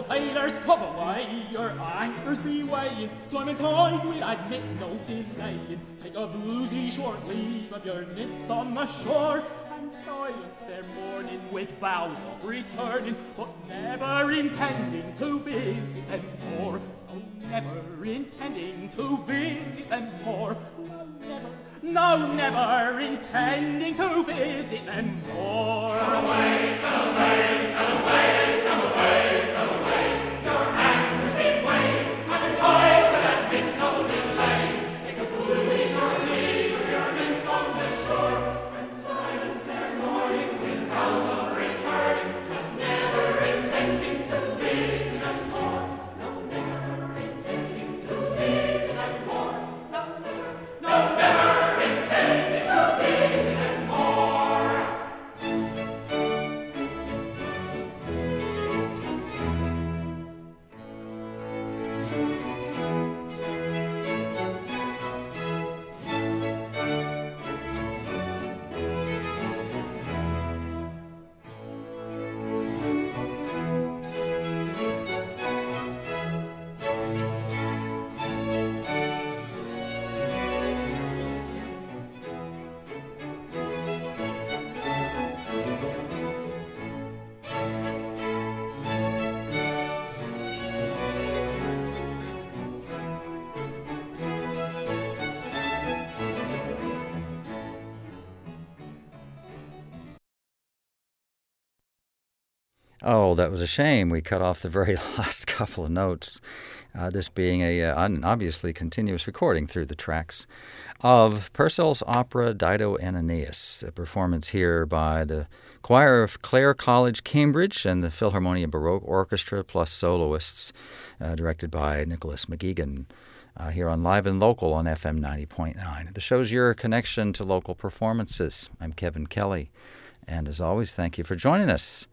sailors, come away, your anchors be weighing, climate tide will admit no delaying. Take a boozy short leave of your nymphs on the shore, and silence their mourning with vows of returning, but never intending to visit them more. Oh, never intending to visit them more. No, never intending to visit them more. Come away, come away, come away, come away, come away. Your anchors be weighed, time and tide will admit no delay. Take a boozy short leave of your nymphs on the shore, and silence their mourning with vows of returning, but never intending to visit them more. No, never intending to visit them more. No, never. Oh, that was a shame. We cut off the very last couple of notes, this being an obviously continuous recording through the tracks of Purcell's opera Dido and Aeneas, a performance here by the choir of Clare College, Cambridge, and the Philharmonia Baroque Orchestra, plus soloists, directed by Nicholas McGeegan, here on Live and Local on FM 90.9. The show's your connection to local performances. I'm Kevin Kelly, and as always, thank you for joining us.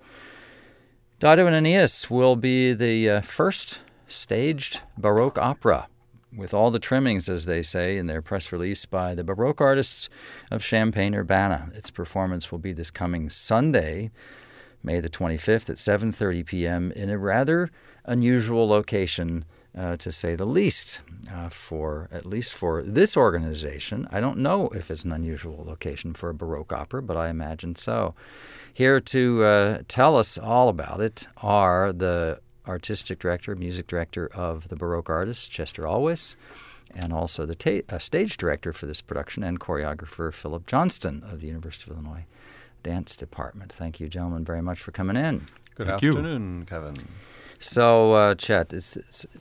Dido and Aeneas will be the first staged Baroque opera, with all the trimmings, as they say in their press release, by the Baroque artists of Champaign-Urbana. Its performance will be this coming Sunday, May the 25th at 7:30 p.m. in a rather unusual location, to say the least, at least for this organization. I don't know if it's an unusual location for a Baroque opera, but I imagine so. Here to tell us all about it are the artistic director, music director of the Baroque artists, Chester Alwis, and also the stage director for this production and choreographer, Philip Johnston of the University of Illinois Dance Department. Thank you, gentlemen, very much for coming in. Good afternoon, Kevin. So, Chet, is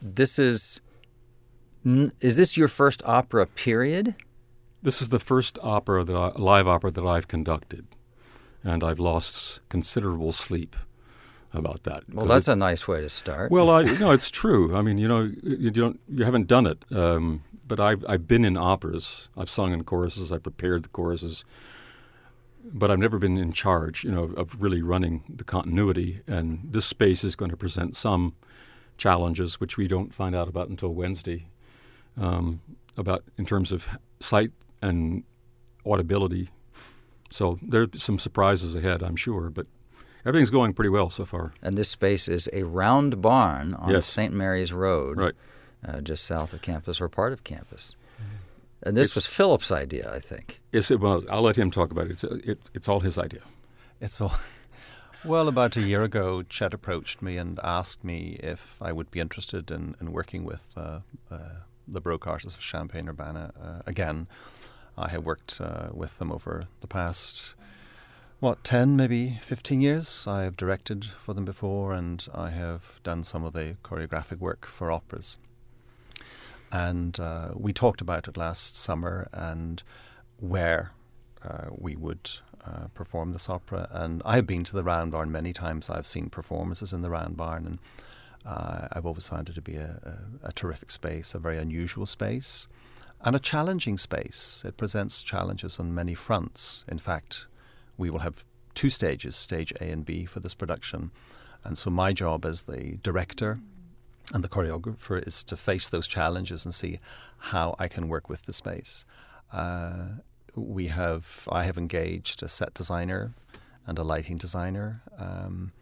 this your first opera, period? This is the first live opera that I've conducted, and I've lost considerable sleep about that. Well, that's a nice way to start. Well, it's true. I mean, you haven't done it, but I've been in operas. I've sung in choruses. I prepared the choruses, but I've never been in charge, of really running the continuity. And this space is going to present some challenges, which we don't find out about until Wednesday, about in terms of sight and audibility. So there's some surprises ahead, I'm sure, but everything's going pretty well so far. And this space is a round barn on Yes. St. Mary's Road, right, just south of campus or part of campus. And this was Philip's idea, I think. Well, I'll let him talk about it. It's all his idea. Well, about a year ago, Chet approached me and asked me if I would be interested in working with the Baroque artists of Champaign-Urbana again. I have worked with them over the past, 10, maybe 15 years. I have directed for them before, and I have done some of the choreographic work for operas. And we talked about it last summer and where we would perform this opera. And I have been to the Round Barn many times. I've seen performances in the Round Barn, and I've always found it to be a terrific space, a very unusual space, and a challenging space. It presents challenges on many fronts. In fact, we will have two stages, stage A and B, for this production. And so my job as the director and the choreographer is to face those challenges and see how I can work with the space. I have engaged a set designer and a lighting designer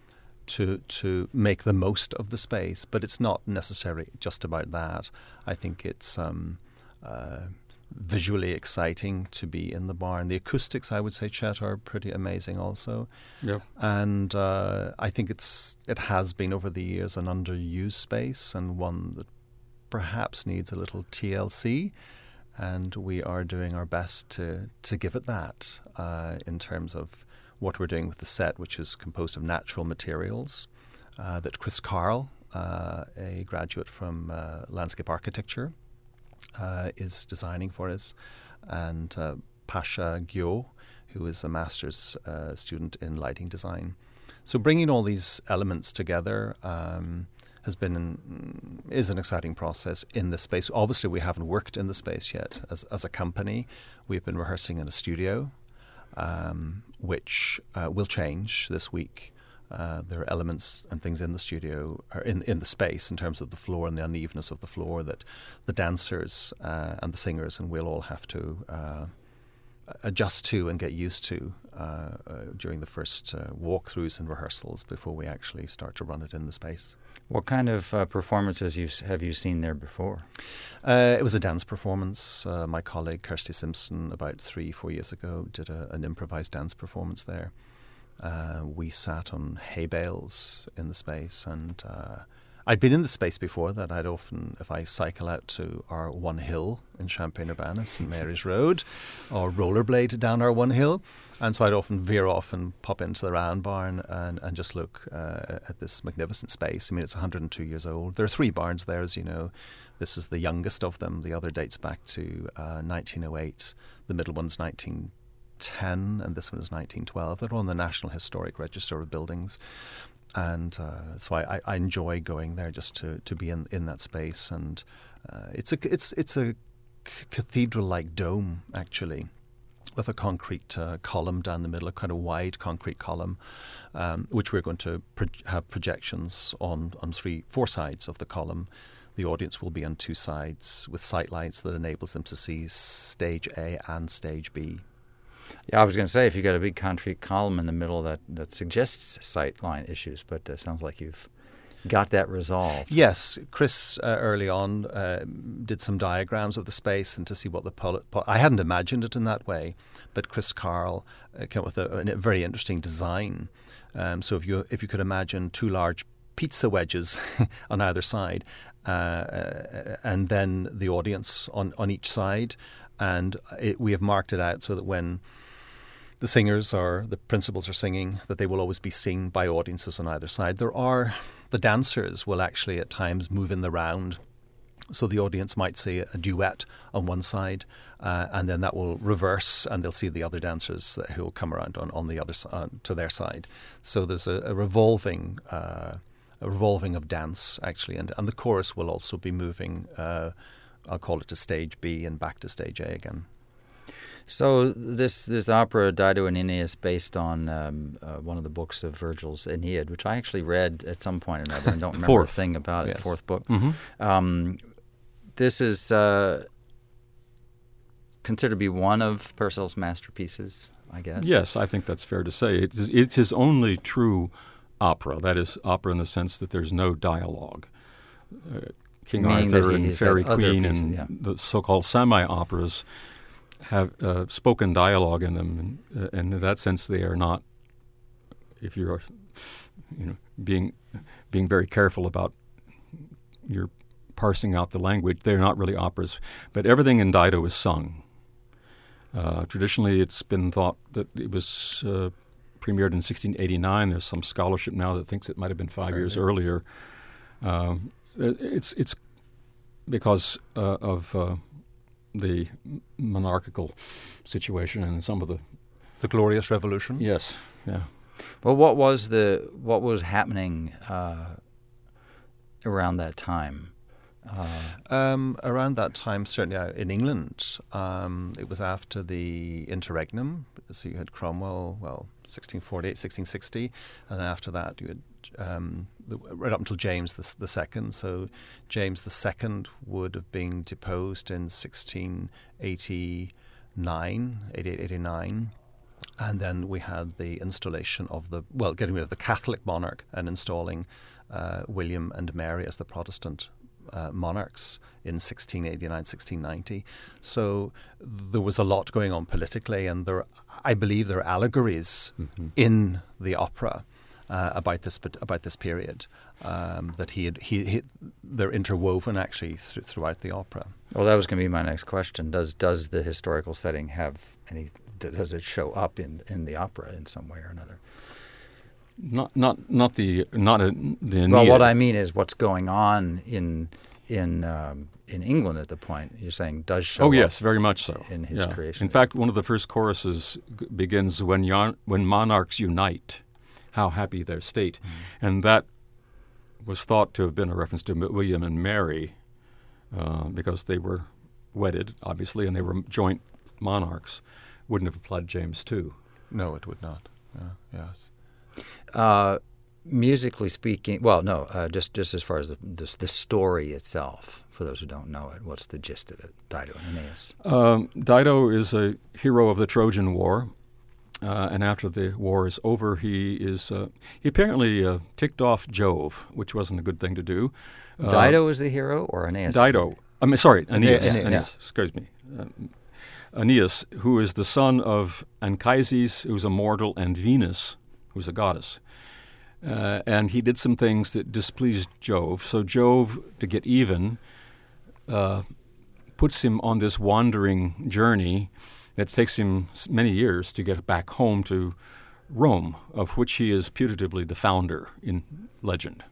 to make the most of the space. But it's not necessarily just about that. I think it's visually exciting to be in the barn. The acoustics, I would say, Chet, are pretty amazing also. Yep. And I think it has been over the years an underused space, and one that perhaps needs a little TLC. And we are doing our best to give it that in terms of what we're doing with the set, which is composed of natural materials that Chris Carl, a graduate from landscape architecture, is designing for us, and Pasha Gyo, who is a master's student in lighting design. So bringing all these elements together is an exciting process in the space. Obviously, we haven't worked in the space yet as a company. We've been rehearsing in a studio, which will change this week. There are elements and things in the studio, or in the space, in terms of the floor and the unevenness of the floor, that the dancers and the singers and we'll all have to adjust to and get used to during the first walkthroughs and rehearsals before we actually start to run it in the space. What kind of performances have you seen there before? It was a dance performance. My colleague Kirsty Simpson, about 3-4 years ago, did an improvised dance performance there. We sat on hay bales in the space, and I'd been in the space before that. I'd often, if I cycle out to our one hill in Champaign-Urbana, St Mary's Road, or rollerblade down our one hill, and so I'd often veer off and pop into the round barn and just look at this magnificent space. I mean, it's 102 years old. There are 3 barns there, as you know. This is the youngest of them. The other dates back to 1908. The middle one's 1910, and this one is 1912. They're on the National Historic Register of Buildings. And so I enjoy going there just to be in that space. And it's a cathedral-like dome, actually, with a concrete column down the middle, a kind of wide concrete column, which we're going to have projections on 4 sides of the column. The audience will be on 2 sides with sight lights that enables them to see stage A and stage B. Yeah, I was going to say, if you got a big concrete column in the middle, that suggests sight line issues, but it sounds like you've got that resolved. Yes, Chris early on did some diagrams of the space and to see what I hadn't imagined it in that way, but Chris Carl came up with a very interesting design. So if you could imagine 2 large pizza wedges on either side, and then the audience on each side, and we have marked it out so that when the singers or the principals are singing, that they will always be seen by audiences on either side. The dancers will actually at times move in the round, so the audience might see a duet on one side, and then that will reverse, and they'll see the other dancers who will come around on the other side to their side. So there's a revolving of dance actually, and the chorus will also be moving. I'll call it to stage B and back to stage A again. So this opera, Dido and Aeneas, based on one of the books of Virgil's Aeneid, which I actually read at some point or another and don't remember a thing about it. Yes. 4th book. Mm-hmm. This is considered to be one of Purcell's masterpieces, I guess. Yes, I think that's fair to say. It's his only true opera. That is, opera in the sense that there's no dialogue. King Arthur and Fairy Queen and the so-called semi-operas have spoken dialogue in them, and in that sense they are not, if you're being very careful about your parsing out the language, they're not really operas. But everything in Dido is sung. Traditionally it's been thought that it was premiered in 1689. There's some scholarship now that thinks it might have been 5 years earlier. It's because of the monarchical situation and some of the Glorious Revolution. Yes, yeah. Well, what was happening around that time? Around that time, certainly in England, it was after the interregnum. So you had Cromwell, 1648, 1660, and after that you had right up until James the Second. So James the Second would have been deposed in 1689, And then we had the installation of getting rid of the Catholic monarch and installing William and Mary as the Protestant monarchs in 1689, 1690. So there was a lot going on politically, and I believe there are allegories in the opera about this period that they're interwoven actually throughout the opera. Well, that was going to be my next question. Does the historical setting have any? Does it show up in the opera in some way or another? Not the Aeneid. Well, what I mean is what's going on in England at the point you're saying does show. Oh yes, very much so. In his creation. In fact, one of the first choruses begins when monarchs unite, how happy their state, and that was thought to have been a reference to William and Mary, because they were wedded, obviously, and they were joint monarchs. Wouldn't have applied James too. No, it would not. Yes. Musically speaking, well, no, just as far as the story itself, for those who don't know it, what's the gist of it, Dido and Aeneas? Dido is a hero of the Trojan War, and after the war is over, he apparently ticked off Jove, which wasn't a good thing to do. Dido is the hero, or Aeneas? Dido. Aeneas. Aeneas. Excuse me. Aeneas, who is the son of Anchises, who's a mortal, and Venus, who's a goddess. And he did some things that displeased Jove. So Jove, to get even, puts him on this wandering journey that takes him many years to get back home to Rome, of which he is putatively the founder in legend.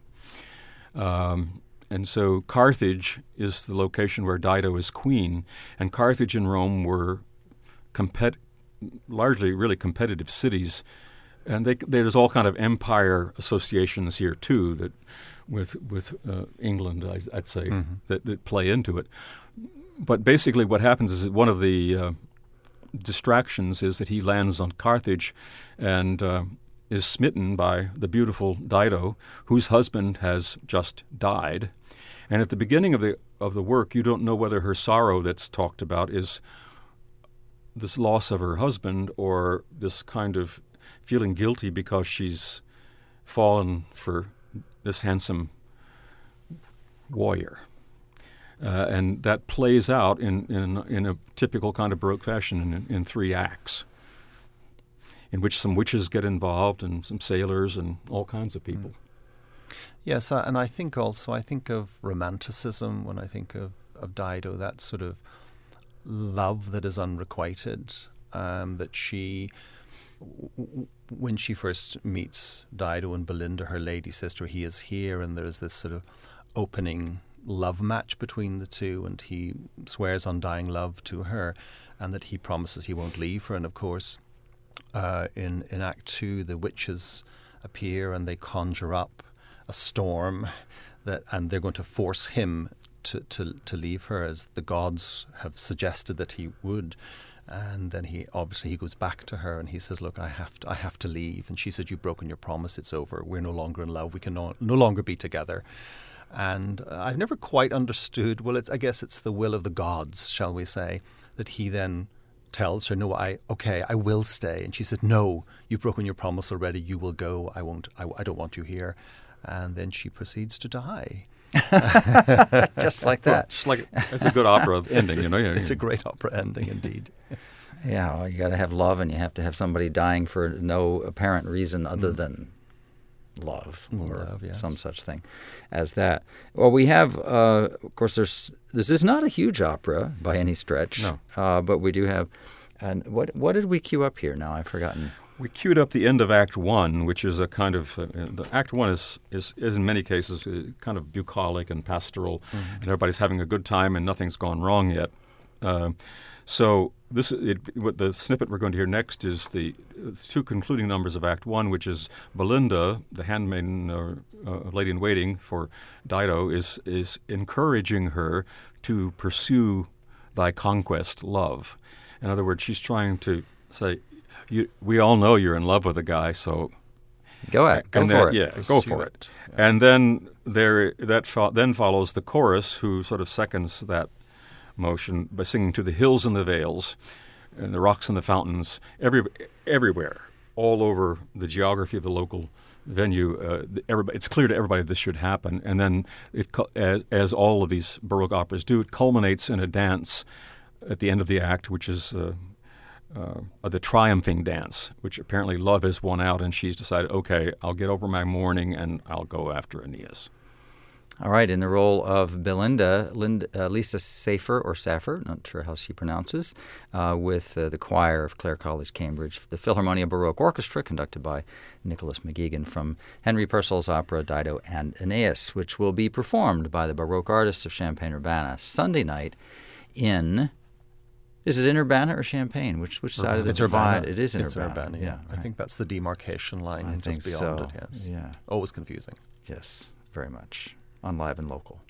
And so Carthage is the location where Dido is queen, and Carthage and Rome were largely really competitive cities, and there's all kind of empire associations here too that with England, I'd say, that play into it. But basically, what happens is that one of the distractions is that he lands on Carthage, and is smitten by the beautiful Dido, whose husband has just died. And at the beginning of the work, you don't know whether her sorrow that's talked about is this loss of her husband or this kind of feeling guilty because she's fallen for this handsome warrior. And that plays out in a typical kind of Baroque fashion in 3 acts, in which some witches get involved and some sailors and all kinds of people. Yes, and I think of Romanticism when I think of Dido, that sort of love that is unrequited, that she, when she first meets Dido and Belinda, her lady sister, he is here, and there's this sort of opening love match between the two, and he swears undying love to her, and that he promises he won't leave her. And of course, in Act 2, the witches appear and they conjure up a storm and they're going to force him to leave her, as the gods have suggested that he would. And then he goes back to her and he says, "Look, I have to leave." And she said, "You've broken your promise. It's over. We're no longer in love. We can no longer be together." And I've never quite understood. Well, I guess it's the will of the gods, shall we say, that he then tells her, "No, I will stay." And she said, "No, you've broken your promise already. You will go. I won't. I don't want you here." And then she proceeds to die. Just like that. Just like it's a good opera ending, It's a great opera ending indeed. Yeah, well, you got to have love, and you have to have somebody dying for no apparent reason other than love or yes. some such thing as that. Well, we have, of course, this is not a huge opera by any stretch, no. But we do have. And what did we cue up here? Now I've forgotten. We queued up the end of Act 1, which is a kind of Act 1 is in many cases kind of bucolic and pastoral, and everybody's having a good time and nothing's gone wrong yet. So what the snippet we're going to hear next is the 2 concluding numbers of Act 1, which is Belinda, the handmaiden or lady in waiting for Dido, is encouraging her to pursue thy conquest, love. In other words, she's trying to say, we all know you're in love with a guy, so go for it. Yeah, go for it. Yeah. And then then follows the chorus, who sort of seconds that motion by singing "To the Hills and the Vales," and the rocks and the fountains, everywhere, all over the geography of the local venue. It's clear to everybody this should happen. And then, as all of these Baroque operas do, it culminates in a dance at the end of the act, which is the triumphing dance, which apparently love has won out, and she's decided, okay, I'll get over my mourning and I'll go after Aeneas. All right, in the role of Belinda, Lisa Saffer, not sure how she pronounces, with the choir of Clare College, Cambridge, the Philharmonia Baroque Orchestra, conducted by Nicholas McGeegan, from Henry Purcell's opera Dido and Aeneas, which will be performed by the Baroque artists of Champaign-Urbana Sunday night in... Is it in Urbana or Champaign? Which side of the divide? It is in Urbana. Yeah. I think that's the demarcation line I just think beyond so. it, yes. Yeah. Always confusing. Yes, very much. On Live and Local.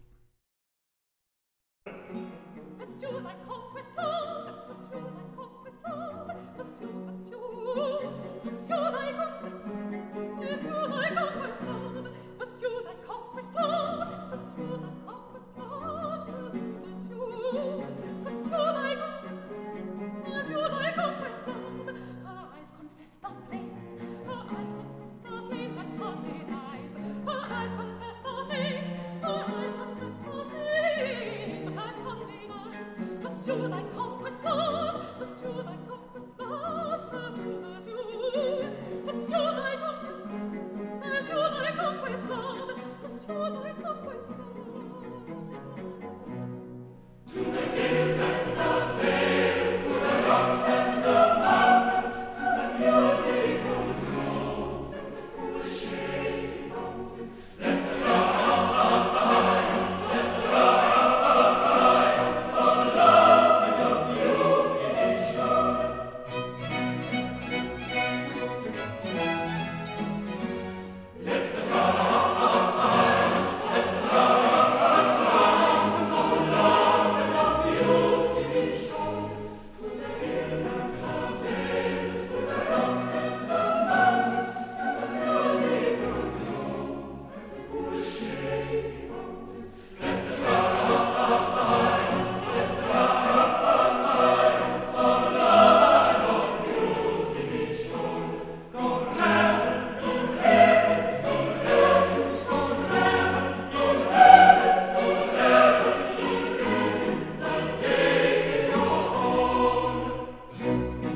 Pursue thy conquest, love. Pursue thy conquest, love. Pursue. Pursue thy conquest. Pursue thy conquest, love. Pursue thy conquest, love. Pursue thy conquest, love. Pursue. Pursue thy conquest. Pursue thy conquest, love. Her eyes confess the flame. Her eyes confess the flame. Her tongue denies. Her eyes confess the flame. Her eyes confess the flame. Her tongue denies. Pursue thy conquest, love. Pursue thy conquest, love. Pursue. Pursue thy conquest. Pursue thy conquest, love. Pursue thy conquest, love. To the hills and the vales, to the rocks and the mountains, the music of the groves and the cool shady fountains. Let the triumph of lions, let the triumph of lions, of love and of beauty be shown. Let the triumph of lions, let the triumph of lions, of love and of beauty be shown. To the hills and the vales, to the rocks and the mountains, the music of the groves and the cool shady fountains. Let the triumph of lions, let the triumph of lions, of love and of beauty be shown. From heaven, from heavens, from heavens, from heavens, from heavens, from heavens, increase, thy day is your own.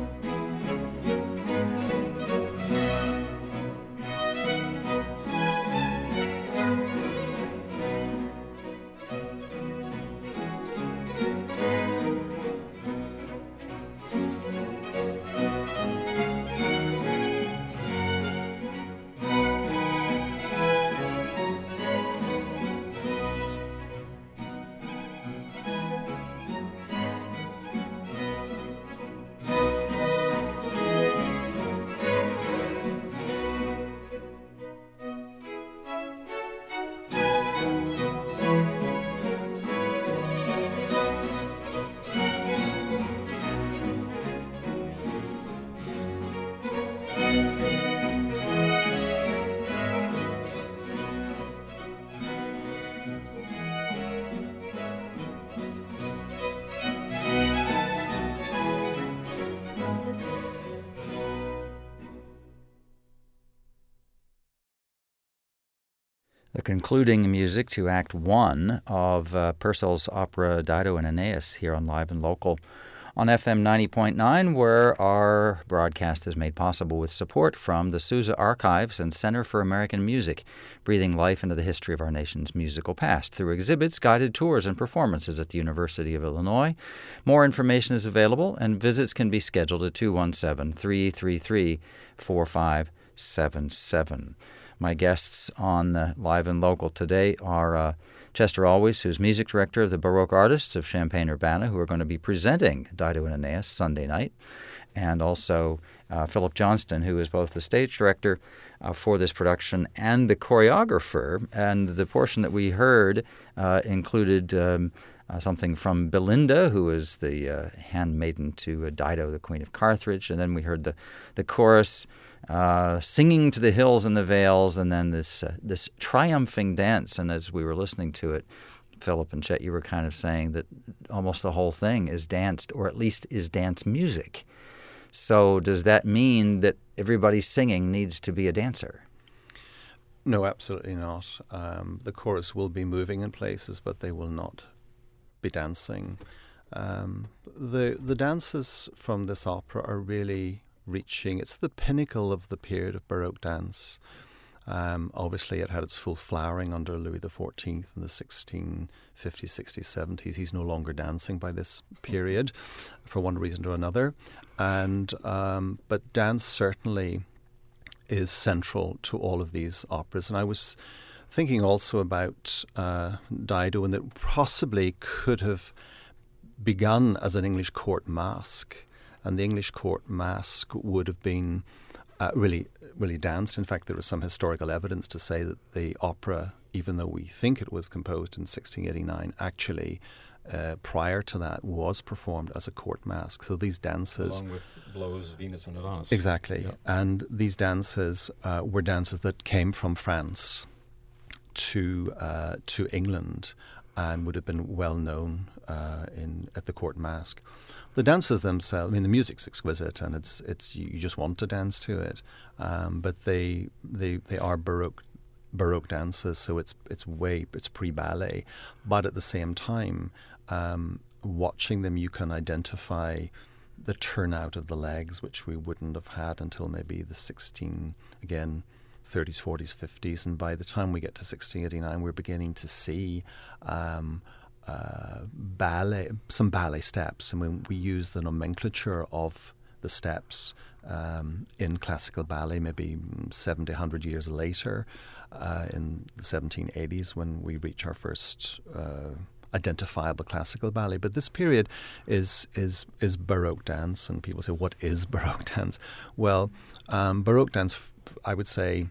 The concluding music to Act 1 of Purcell's opera Dido and Aeneas here on Live and Local on FM 90.9, where our broadcast is made possible with support from the Sousa Archives and Center for American Music, breathing life into the history of our nation's musical past through exhibits, guided tours, and performances at the University of Illinois. More information is available, and visits can be scheduled at 217-333-4577. My guests on Live and Local today are Chester Always, who's music director of the Baroque Artists of Champaign-Urbana, who are going to be presenting Dido and Aeneas Sunday night, and also Philip Johnston, who is both the stage director for this production and the choreographer. And the portion that we heard included something from Belinda, who is the handmaiden to Dido, the Queen of Carthage, and then we heard the chorus singing to the hills and the vales, and then this triumphing dance. And as we were listening to it, Philip and Chet, you were kind of saying that almost the whole thing is danced, or at least is dance music. So does that mean that everybody singing needs to be a dancer? No, absolutely not. The chorus will be moving in places, but they will not be dancing. The dances from this opera are really reaching, it's the pinnacle of the period of Baroque dance. Obviously, it had its full flowering under Louis XIV in the 1650s, 60s, 70s. He's no longer dancing by this period for one reason or another. But dance certainly is central to all of these operas. And I was thinking also about Dido, and that possibly could have begun as an English court masque. And the English court masque would have been really danced. In fact, there was some historical evidence to say that the opera, even though we think it was composed in 1689, actually prior to that was performed as a court masque. So these dances, along with Blow's Venus and Adonis. Exactly. Yeah. And these dances were dances that came from France to England and would have been well known at the court masque. The dances themselves, I mean, the music's exquisite, and it's you just want to dance to it. But they are Baroque dances, so it's pre-ballet. But at the same time, watching them, you can identify the turnout of the legs, which we wouldn't have had until maybe the 30s, 40s, 50s, and by the time we get to 1689, we're beginning to see ballet, some ballet steps, and when we use the nomenclature of the steps in classical ballet, maybe 70, 100 years later, in the 1780s, when we reach our first identifiable classical ballet. But this period is Baroque dance, and people say, what is Baroque dance? Well, Baroque dance, I would say,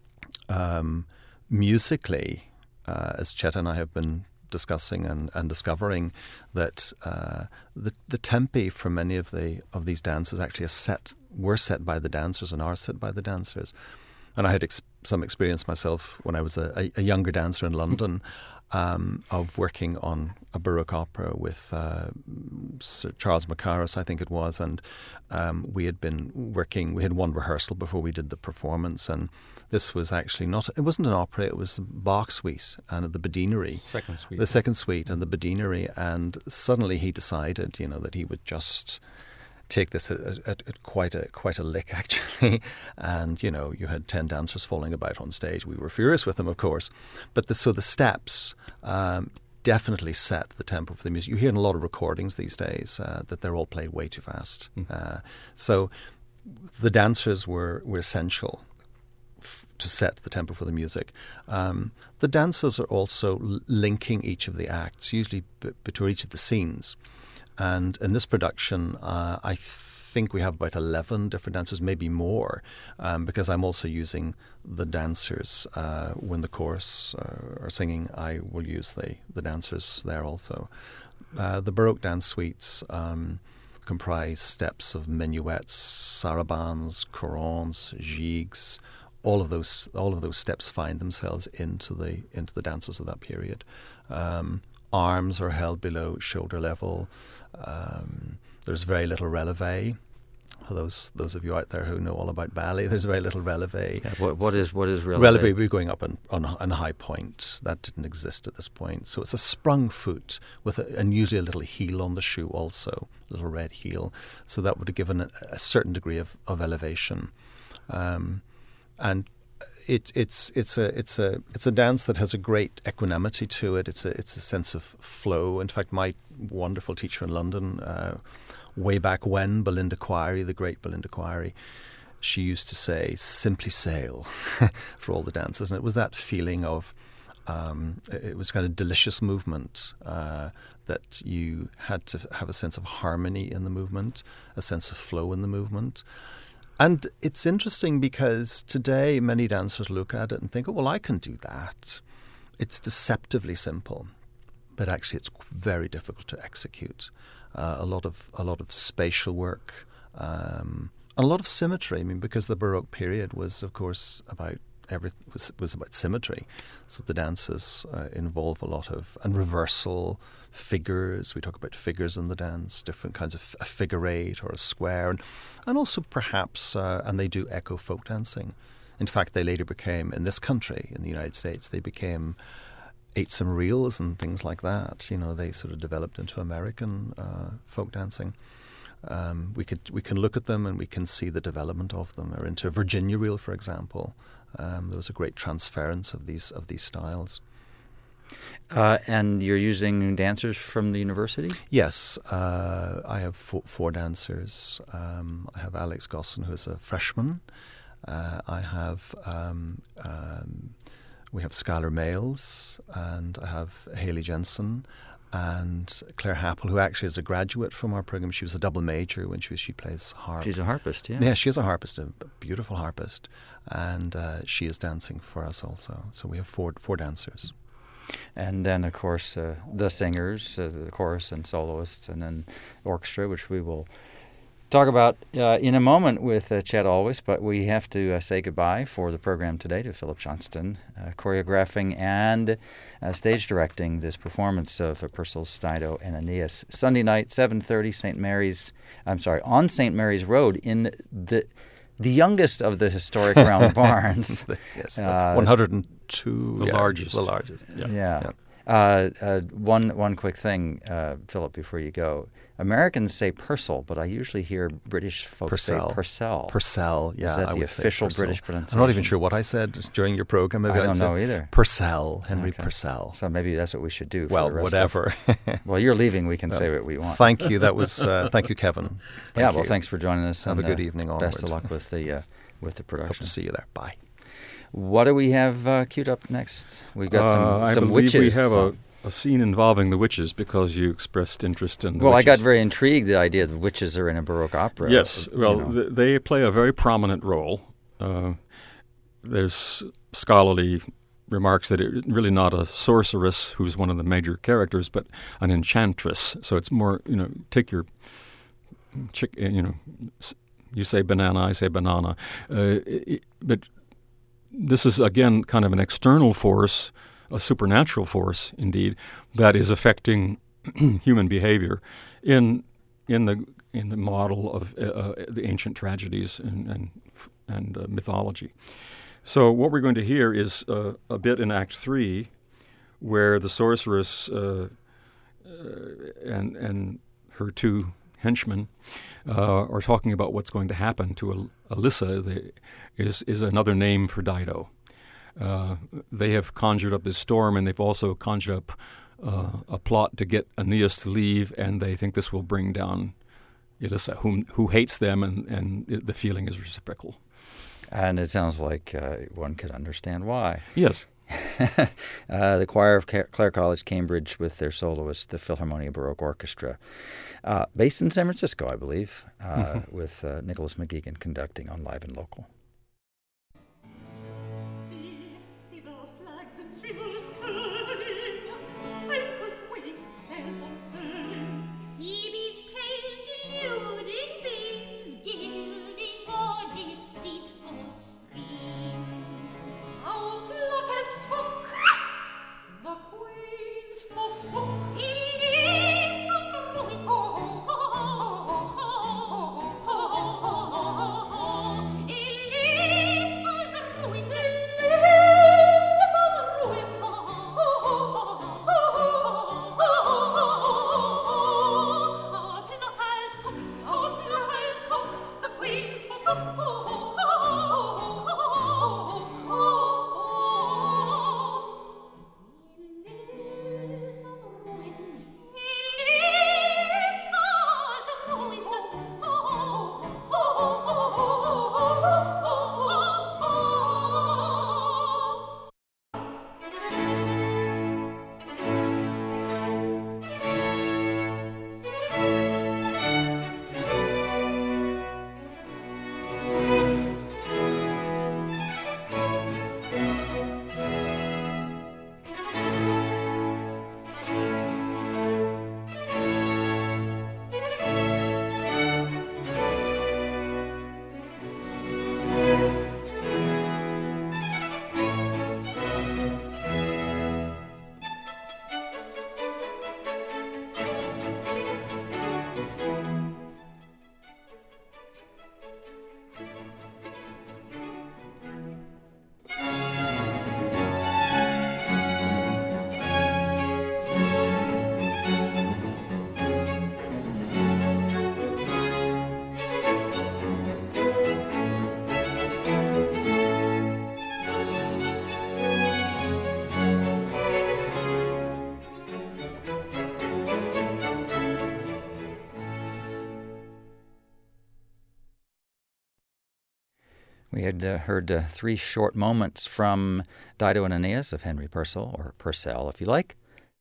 musically, as Chet and I have been discussing and discovering, that the tempi for many of these dances actually were set by the dancers and are set by the dancers. And I had some experience myself when I was a younger dancer in London of working on a Baroque opera with Sir Charles Mackerras, I think it was, and we had one rehearsal before we did the performance, and this was actually it wasn't an opera, it was Bach suite and the Bedinery. The second suite and the Bedinery, and suddenly he decided, that he would just take this at quite a lick, actually. And, you had 10 dancers falling about on stage. We were furious with them, of course. But the steps definitely set the tempo for the music. You hear in a lot of recordings these days that they're all played way too fast. So the dancers were essential to set the tempo for the music. The dancers are also linking each of the acts, usually between each of the scenes. And in this production, I think we have about 11 different dancers, maybe more, because I'm also using the dancers when the chorus are singing. I will use the dancers there also. The Baroque dance suites comprise steps of minuets, sarabands, corons, gigues. All of those steps find themselves into the dances of that period. Arms are held below shoulder level. There's very little relevé. For those of you out there who know all about ballet, there's very little relevé. Yeah, what is relevé? Relevé would be going up on a high point. That didn't exist at this point. So it's a sprung foot with and usually a little heel on the shoe also, a little red heel. So that would have given a certain degree of elevation. And it's a dance that has a great equanimity to it. It's a sense of flow. In fact, my wonderful teacher in London, way back when, Belinda Quirey, the great Belinda Quirey, she used to say, "Simply sail," for all the dances, and it was that feeling of it was kind of delicious movement that you had to have a sense of harmony in the movement, a sense of flow in the movement. And it's interesting because today many dancers look at it and think, oh, well, I can do that. It's deceptively simple, but actually it's very difficult to execute. A lot of spatial work, and a lot of symmetry. I mean, because the Baroque period was, of course, about was about symmetry. So the dances involve a lot of and reversal figures. We talk about figures in the dance, different kinds of a figure eight or a square, and also perhaps and they do echo folk dancing. In fact, they later became, in this country, in the United States, they became eights and reels and things like that. You know, they sort of developed into American folk dancing. We can look at them and we can see the development of them. Or into Virginia reel, for example, there was a great transference of these styles. And you're using dancers from the university? Yes, I have four dancers. I have Alex Gosson, who is a freshman. I have we have Skylar Males, and I have Haley Jensen, and Claire Happel, who actually is a graduate from our program. She was a double major when she plays harp. She's a harpist, yeah. Yeah, she is a harpist, a beautiful harpist, and she is dancing for us also. So we have four dancers. And then, of course, the singers, the chorus and soloists, and then orchestra, which we will talk about in a moment with Chet Alwys, but we have to say goodbye for the program today to Philip Johnston, choreographing and stage directing this performance of Purcell's Dido and Aeneas. Sunday night, 7:30, on St. Mary's Road in the youngest of the historic round barns. Yes, 102. The largest. The largest. Yeah. One quick thing, Philip, before you go. Americans say Purcell, but I usually hear British folks say Purcell. Purcell, yeah. Is that the official British pronunciation? I'm not even sure what I said during your program. Maybe I don't know either. Purcell, Henry Purcell. So maybe that's what we should do. Well, whatever. Well, you're leaving. We can say what we want. Thank you. That was. Thank you, Kevin. Thank you. Thanks for joining us. Have a good evening. Onward. Best of luck with the production. Hope to see you there. Bye. What do we have queued up next? We've got some witches. We have a scene involving the witches because you expressed interest in the witches. Well, I got very intrigued, the idea that witches are in a Baroque opera. Yes. Well, they play a very prominent role. There's scholarly remarks that it's really not a sorceress who's one of the major characters, but an enchantress. So it's more, take your you say banana, I say banana. But this is, again, kind of an external force, a supernatural force, indeed, that is affecting human behavior in the model of the ancient tragedies and mythology. So what we're going to hear is a bit in Act 3 where the sorceress and her two henchmen are talking about what's going to happen to Alyssa. Is another name for Dido. They have conjured up this storm, and they've also conjured up a plot to get Aeneas to leave, and they think this will bring down Alyssa, who hates them, and the feeling is reciprocal. And it sounds like one could understand why. Yes. The choir of Clare College, Cambridge, with their soloist, the Philharmonia Baroque Orchestra, based in San Francisco, I believe, with Nicholas McGeegan conducting on Live and Local. See the flags and streamers flying, Olympus' wing sails unfurling, Phoebe's pale deluding beams gilding more deceitful streams. Our plotters took, the queens forsook, Elisa's ruin, Elisa's ruin, We had heard 3 short moments from Dido and Aeneas of Henry Purcell, or Purcell if you like.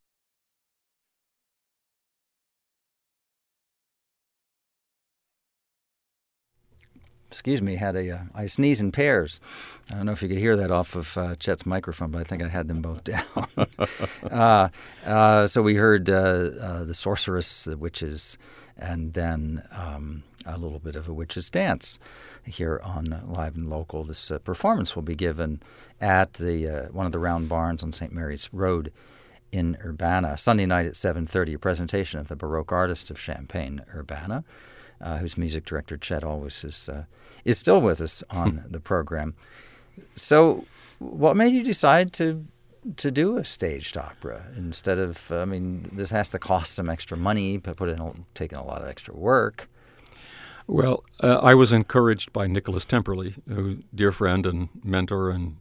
Excuse me, I sneeze in pairs. I don't know if you could hear that off of Chet's microphone, but I think I had them both down. So we heard the Sorceress, the Witches, and then a little bit of a witch's dance here on Live and Local. This performance will be given at the one of the Round Barns on St. Mary's Road in Urbana. Sunday night at 7:30, a presentation of the Baroque artists of Champaign-Urbana, whose music director, Chet Alwis, is still with us on the program. So what made you decide to do a staged opera instead of, this has to cost some extra money, but taking a lot of extra work. Well, I was encouraged by Nicholas Temperley, a dear friend and mentor and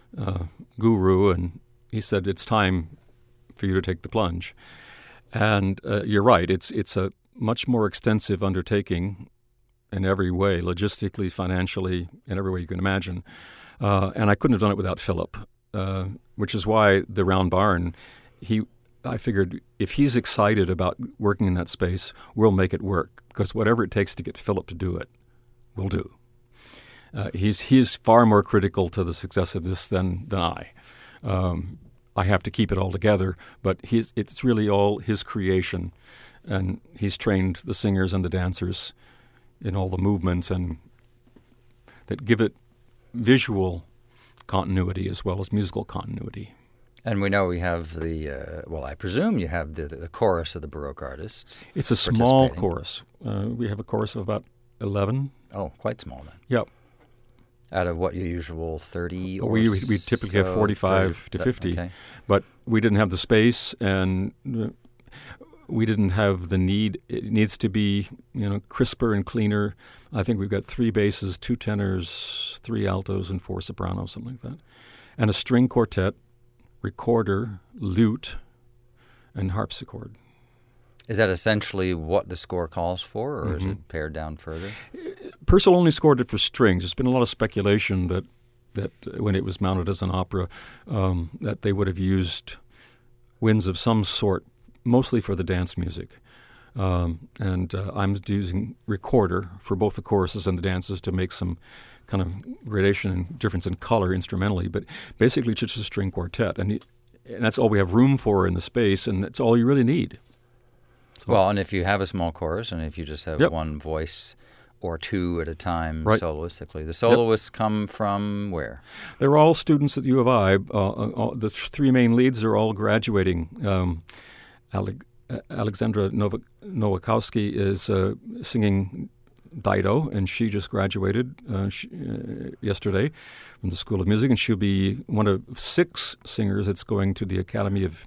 guru, and he said, it's time for you to take the plunge. And you're right, it's a much more extensive undertaking in every way, logistically, financially, in every way you can imagine. And I couldn't have done it without Philip, which is why the Round Barn, I figured if he's excited about working in that space, we'll make it work, because whatever it takes to get Philip to do it, we'll do. He's far more critical to the success of this than I. I have to keep it all together, but it's really all his creation, and he's trained the singers and the dancers in all the movements and that give it visual continuity as well as musical continuity. And we know we have I presume you have the chorus of the Baroque artists. It's a small chorus. We have a chorus of about 11. Oh, quite small then. Yep. Out of what your usual 30 or we typically have 45 30, to 50. Okay. But we didn't have the space, and we didn't have the need. It needs to be, crisper and cleaner. I think we've got 3 basses, 2 tenors, 3 altos, and 4 sopranos, something like that. And a string quartet, recorder, lute, and harpsichord. Is that essentially what the score calls for, or is it pared down further? Purcell only scored it for strings. There's been a lot of speculation that when it was mounted as an opera, that they would have used winds of some sort, mostly for the dance music. And I'm using recorder for both the choruses and the dances to make some kind of gradation and difference in color instrumentally, but basically it's just a string quartet. And that's all we have room for in the space, and that's all you really need. So, well, and if you have a small chorus, and if you just have one voice or 2 at a time soloistically, the soloists come from where? They're all students at U of I. The 3 main leads are all graduating. Alexandra Nowakowski is singing Dido, and she just graduated yesterday from the School of Music, and she'll be one of 6 singers that's going to the Academy of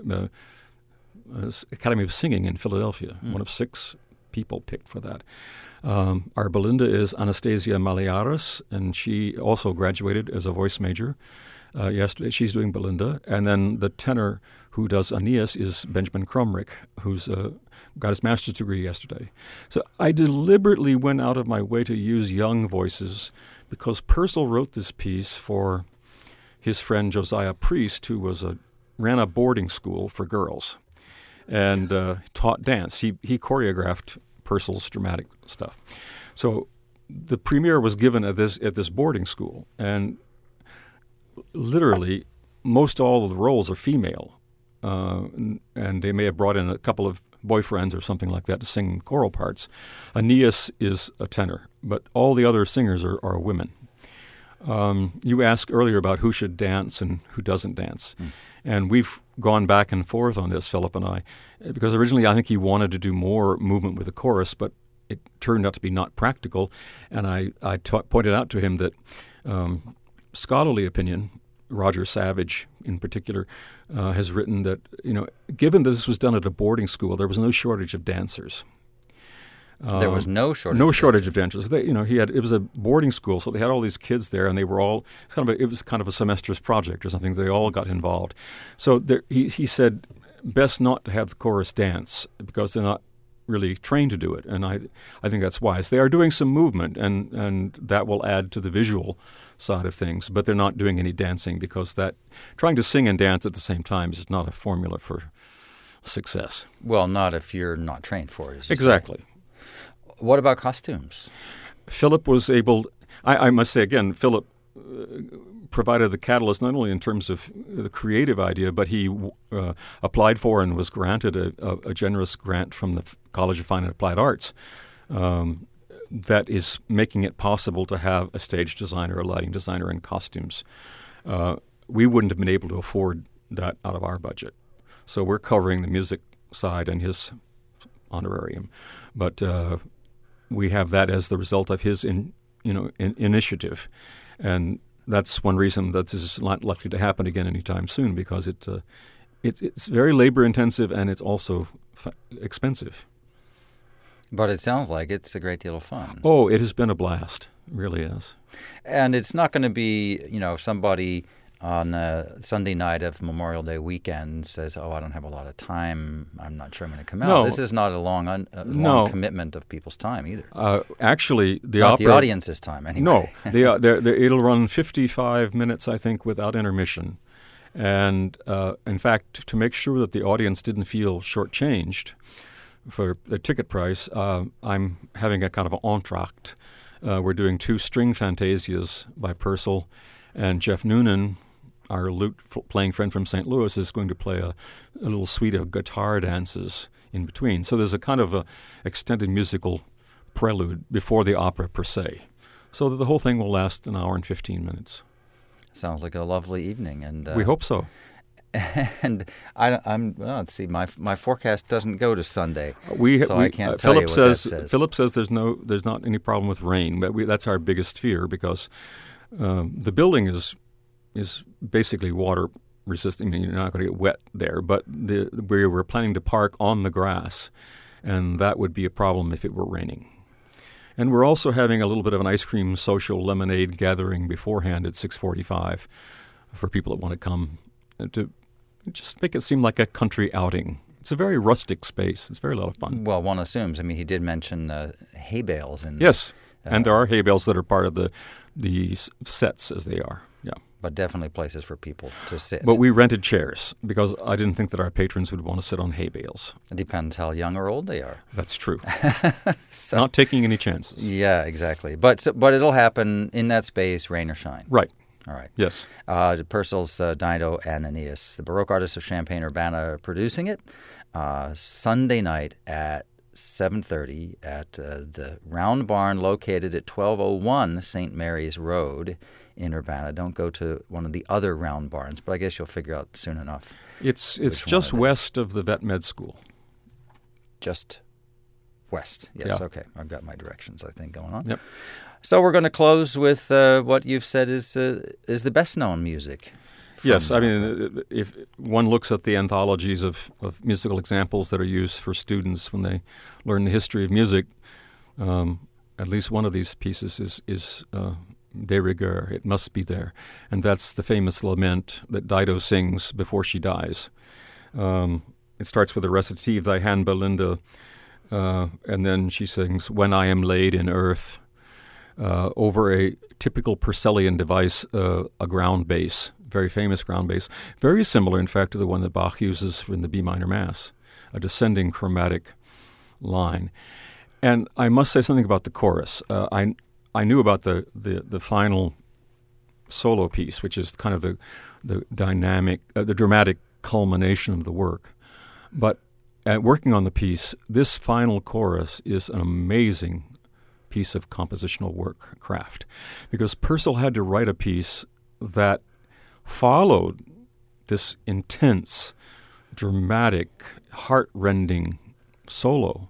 Singing in Philadelphia. One of 6 people picked for that. Our Belinda is Anastasia Maliaras, and she also graduated as a voice major yesterday. She's doing Belinda. And then the tenor who does Aeneas is Benjamin Cromrick, who's got his master's degree yesterday. So I deliberately went out of my way to use young voices because Purcell wrote this piece for his friend Josiah Priest, who ran a boarding school for girls and taught dance. He choreographed Purcell's dramatic stuff. So the premiere was given at this boarding school, and literally most all of the roles are female, and they may have brought in a couple of boyfriends or something like that to sing choral parts. Aeneas is a tenor, but all the other singers are women. You asked earlier about who should dance and who doesn't dance. And we've gone back and forth on this, Philip and I, because originally I think he wanted to do more movement with the chorus, but it turned out to be not practical. And I pointed out to him that scholarly opinion, Roger Savage in particular, has written that, given that this was done at a boarding school, there was no shortage of dancers. There was no shortage. No shortage of dancers. It was a boarding school, so they had all these kids there, and they were all it was kind of a semester's project or something. They all got involved. So he said, best not to have the chorus dance because they're not really trained to do it, and I think that's wise. They are doing some movement, and that will add to the visual side of things, but they're not doing any dancing because trying to sing and dance at the same time is not a formula for success. Well, not if you're not trained for it. as you Exactly. say. What about costumes? Philip was able, I must say again, Philip provided the catalyst not only in terms of the creative idea, but he applied for and was granted a generous grant from the College of Fine and Applied Arts that is making it possible to have a stage designer, a lighting designer, and costumes. We wouldn't have been able to afford that out of our budget. So we're covering the music side and his honorarium. But we have that as the result of his initiative. And that's one reason that this is not likely to happen again anytime soon, because it's very labor-intensive and it's also expensive. But it sounds like it's a great deal of fun. Oh, it has been a blast. It really is. And it's not going to be, somebody on a Sunday night of Memorial Day weekend says, I don't have a lot of time, I'm not sure I'm going to come out. No. This is not a long No. commitment of people's time either. Actually, the Not opera... the audience's time, anyway. No. It'll run 55 minutes, I think, without intermission. And, in fact, to make sure that the audience didn't feel shortchanged for the ticket price, I'm having a kind of an entr'acte. We're doing 2 string fantasias by Purcell, and Jeff Noonan, our lute-playing friend from St. Louis, is going to play a little suite of guitar dances in between. So there's a kind of a extended musical prelude before the opera per se, so that the whole thing will last an hour and 15 minutes. Sounds like a lovely evening. And We hope so. And let's see, my forecast doesn't go to Sunday, so I can't tell Philip you what says, that says. Philip says there's not any problem with rain, but that's our biggest fear because the building is basically water resistant. I mean, you're not going to get wet there, but we were planning to park on the grass, and that would be a problem if it were raining. And we're also having a little bit of an ice cream social lemonade gathering beforehand at 6:45 for people that want to come to just make it seem like a country outing. It's a very rustic space. It's very a lot of fun. Well, one assumes. I mean, he did mention hay bales. Yes, and there are hay bales that are part of the sets as they are. Yeah, but definitely places for people to sit. but we rented chairs because I didn't think that our patrons would want to sit on hay bales. It depends how young or old they are. That's true. So, Not taking any chances. yeah, exactly. But it'll happen in that space, rain or shine. Right. All right. Yes. Purcell's Dido and Aeneas, the Baroque artists of Champaign-Urbana, are producing it Sunday night at 7:30 at the Round Barn located at 1201 St. Mary's Road in Urbana. Don't go to one of the other Round Barns, but I guess you'll figure out soon enough. It's Which just one it west of the Vet Med School. Just west. Yes, Yeah. okay. I've got my directions, I think, going on. Yep. So we're going to close with what you've said is the best-known music. Yes, I mean, if one looks at the anthologies of musical examples that are used for students when they learn the history of music, at least one of these pieces is de rigueur. It must be there. And that's the famous lament that Dido sings before she dies. It starts with a recitative, Thy hand, Belinda, and then she sings, When I am laid in earth, over a typical Purcellian device, a ground bass, very famous ground bass, very similar, in fact, to the one that Bach uses in the B minor Mass, a descending chromatic line. And I must say something about the chorus. I knew about the final solo piece, which is kind of the dynamic, the dramatic culmination of the work. But at working on the piece, this final chorus is an amazing piece of compositional craft, because Purcell had to write a piece that followed this intense, dramatic, heart-rending solo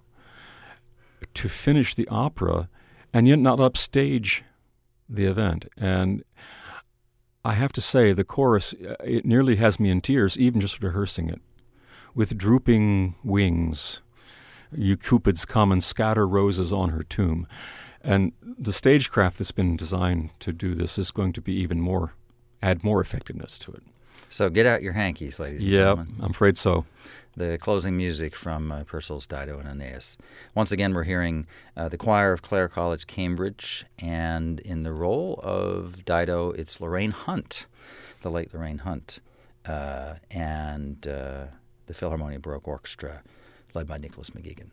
to finish the opera and yet not upstage the event. And I have to say, the chorus, it nearly has me in tears, even just rehearsing it. With drooping wings, you cupids come and scatter roses on her tomb. And the stagecraft that's been designed to do this is going to be even more, add more effectiveness to it. So get out your hankies, ladies and Yeah, gentlemen. I'm afraid so. The closing music from Purcell's Dido and Aeneas. Once again, we're hearing the choir of Clare College, Cambridge, and in the role of Dido, it's Lorraine Hunt, the late Lorraine Hunt, and the Philharmonia Baroque Orchestra, led by Nicholas McGeegan.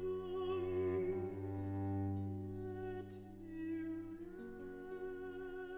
On thy bosom, let me rest.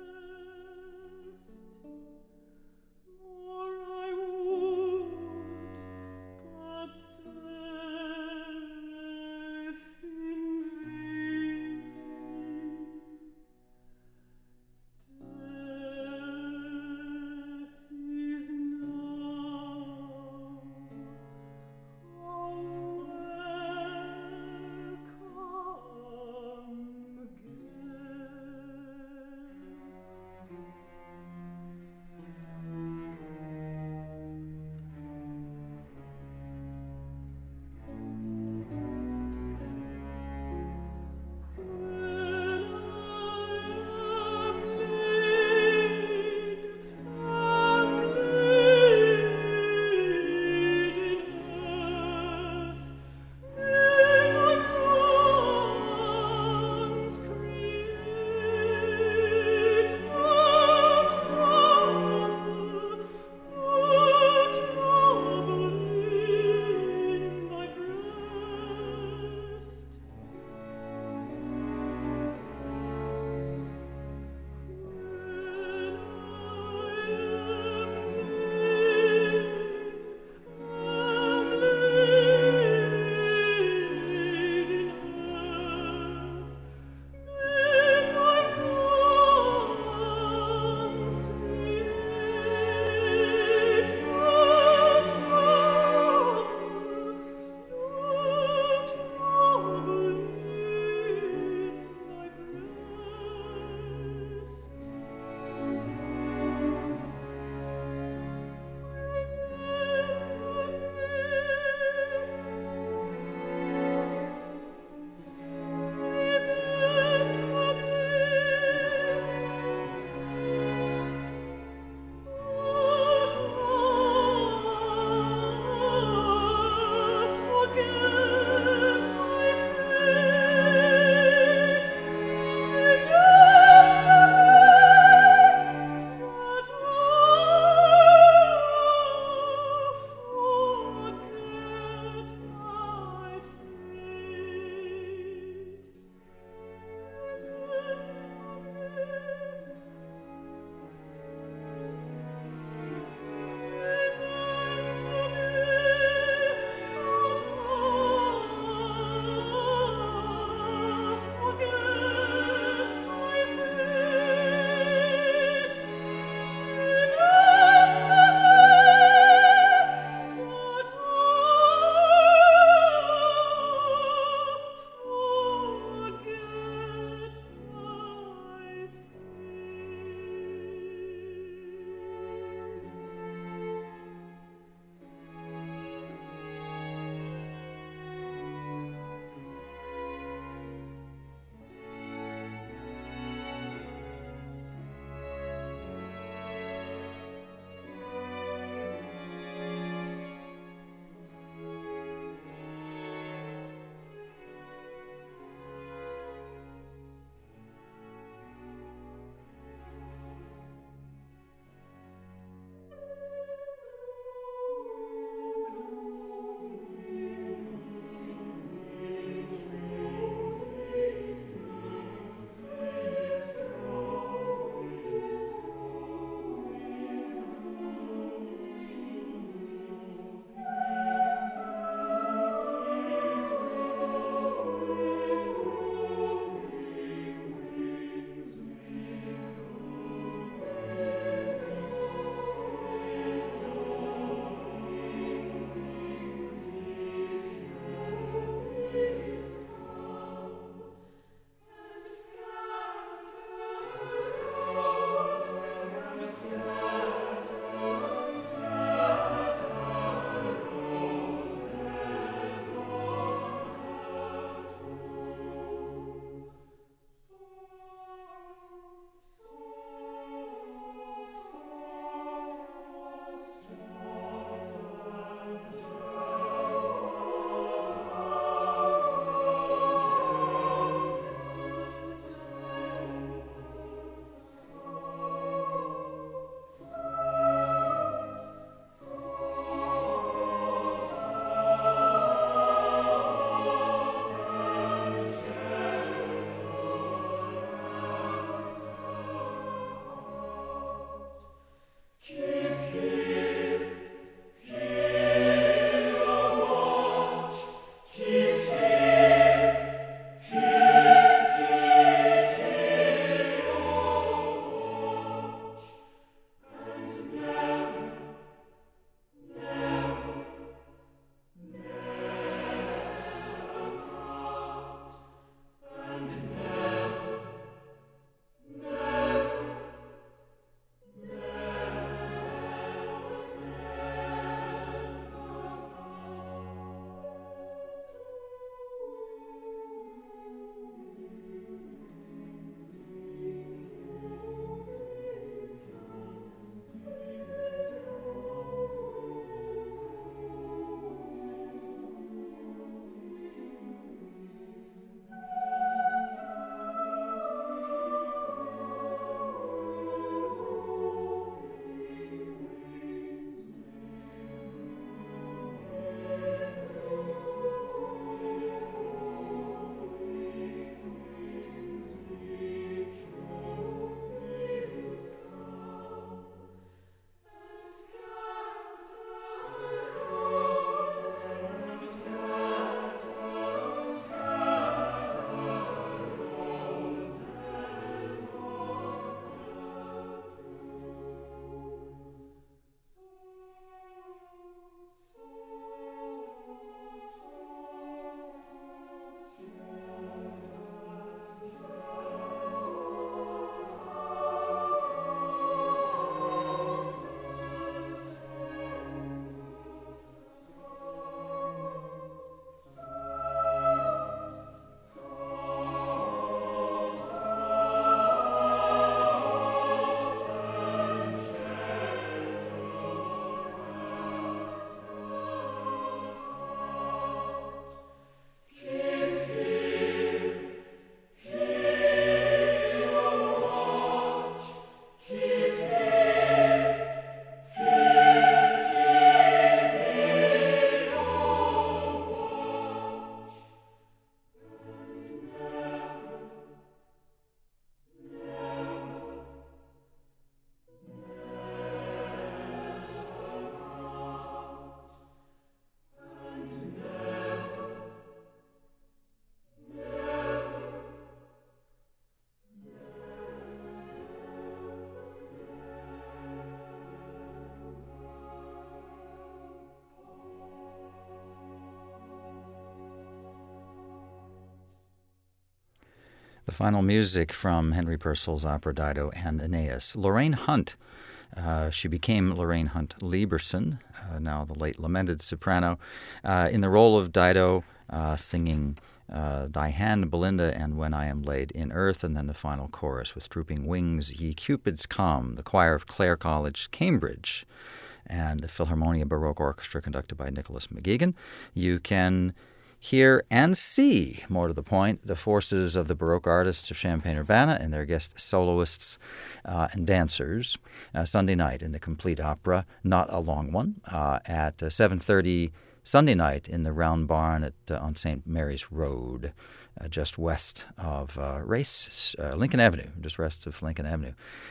The final music from Henry Purcell's opera Dido and Aeneas. Lorraine Hunt. She became Lorraine Hunt Lieberson, now the late lamented soprano, in the role of Dido, singing Thy Hand, Belinda, and When I Am Laid in Earth, and then the final chorus with Drooping Wings, Ye Cupids Come, the choir of Clare College, Cambridge, and the Philharmonia Baroque Orchestra conducted by Nicholas McGeegan. You can hear and see, more to the point, the forces of the Baroque artists of Champaign-Urbana and their guest soloists and dancers Sunday night in the complete opera, not a long one, at 7:30 Sunday night in the Round Barn on St. Mary's Road, just west of Lincoln Avenue, just west of Lincoln Avenue.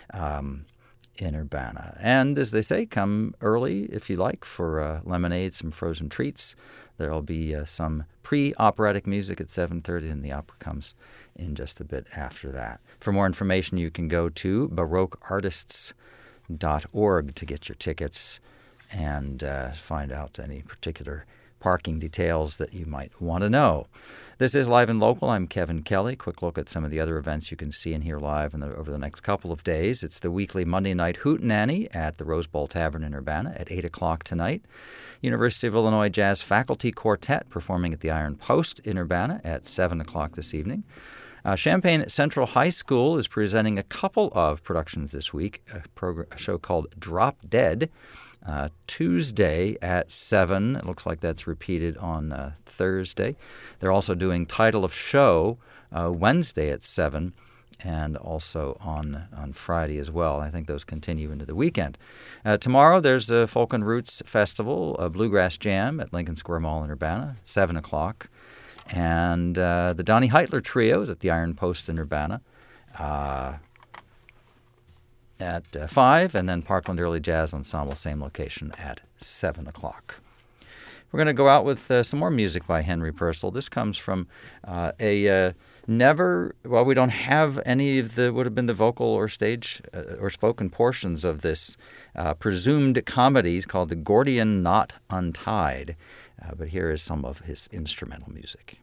In Urbana. And as they say, come early if you like for lemonade, some frozen treats. There will be some pre-operatic music at 7:30, and the opera comes in just a bit after that. For more information, you can go to baroqueartists.org to get your tickets and find out any particular parking details that you might want to know. This is Live and Local. I'm Kevin Kelly. Quick look at some of the other events you can see and hear live over the next couple of days. It's the weekly Monday night Hootenanny at the Rose Bowl Tavern in Urbana at 8 o'clock tonight. University of Illinois Jazz Faculty Quartet performing at the Iron Post in Urbana at 7 o'clock this evening. Champaign Central High School is presenting a couple of productions this week, a show called Drop Dead, Tuesday at 7. It looks like that's repeated on Thursday. They're also doing Title of Show Wednesday at 7 and also on Friday as well. I think those continue into the weekend. Tomorrow there's the Folk and Roots Festival, a Bluegrass Jam at Lincoln Square Mall in Urbana, 7 o'clock. And the Donnie Heitler Trio is at the Iron Post in Urbana at 5, and then Parkland Early Jazz Ensemble, same location, at 7 o'clock. We're going to go out with some more music by Henry Purcell. This comes from we don't have any of would have been the vocal or stage or spoken portions of this presumed comedy called The Gordian Knot Untied. But here is some of his instrumental music.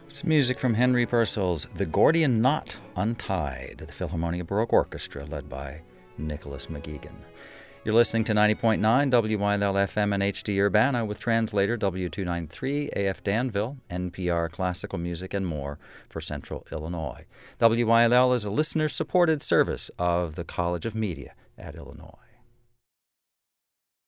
It's music from Henry Purcell's The Gordian Knot Untied, the Philharmonia Baroque Orchestra led by Nicholas McGeegan. You're listening to 90.9 WYLL FM and HD Urbana with translator W293, AF Danville, NPR Classical Music, and more for Central Illinois. WYLL is a listener-supported service of the College of Media at Illinois.